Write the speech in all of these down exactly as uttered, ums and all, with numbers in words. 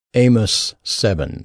Amos seven.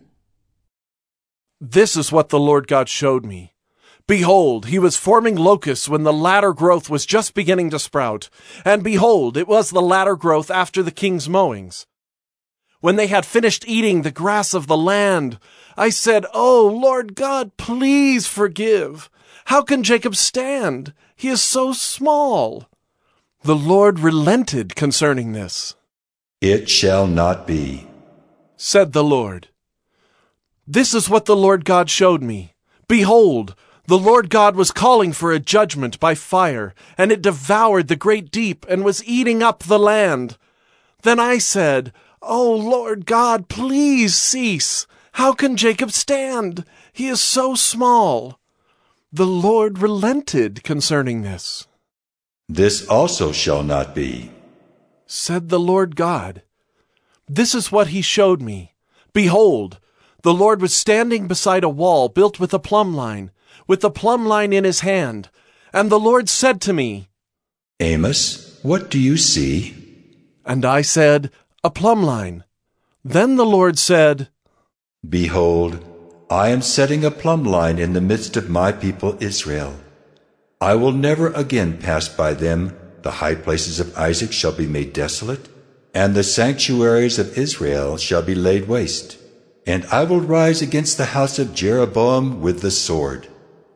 This is what the Lord God showed me. Behold, he was forming locusts when the latter growth was just beginning to sprout. And behold, it was the latter growth after the king's mowings. When they had finished eating the grass of the land, I said, O Lord God, please forgive. How can Jacob stand? He is so small. The Lord relented concerning this. It shall not be, said the Lord. This is what the Lord God showed me. Behold, the Lord God was calling for a judgment by fire, and it devoured the great deep and was eating up the land. Then I said, O Lord God, please cease. How can Jacob stand? He is so small. The Lord relented concerning this. This also shall not be, said the Lord God. This is what he showed me. Behold, the Lord was standing beside a wall built with a plumb line, with the plumb line in his hand. And the Lord said to me, Amos, what do you see? And I said, A plumb line. Then the Lord said, Behold, I am setting a plumb line in the midst of my people Israel. I will never again pass by them. The high places of Isaac shall be made desolate, and the sanctuaries of Israel shall be laid waste. And I will rise against the house of Jeroboam with the sword.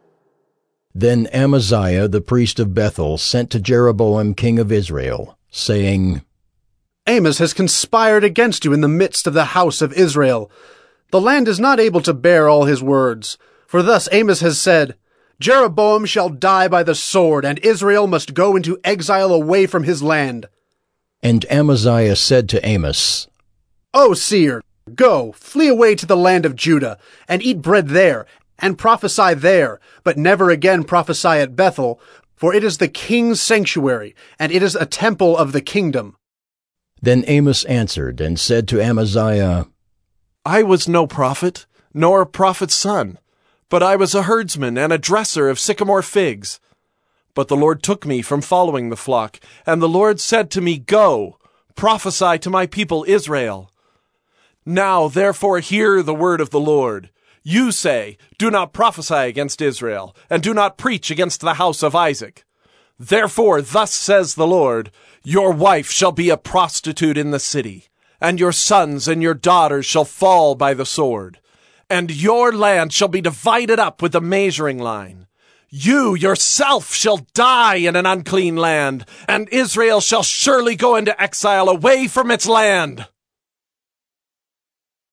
Then Amaziah the priest of Bethel sent to Jeroboam king of Israel, saying, Amos has conspired against you in the midst of the house of Israel. The land is not able to bear all his words. For thus Amos has said, Jeroboam shall die by the sword, and Israel must go into exile away from his land. And Amaziah said to Amos, O seer, go, flee away to the land of Judah, and eat bread there, and prophesy there, but never again prophesy at Bethel, for it is the king's sanctuary, and it is a temple of the kingdom. Then Amos answered and said to Amaziah, I was no prophet, nor a prophet's son, but I was a herdsman and a dresser of sycamore figs. But the Lord took me from following the flock, and the Lord said to me, Go, prophesy to my people Israel. Now therefore hear the word of the Lord. You say, Do not prophesy against Israel, and do not preach against the house of Isaac. Therefore thus says the Lord, Your wife shall be a prostitute in the city, and your sons and your daughters shall fall by the sword, and your land shall be divided up with a measuring line. You yourself shall die in an unclean land, and Israel shall surely go into exile away from its land.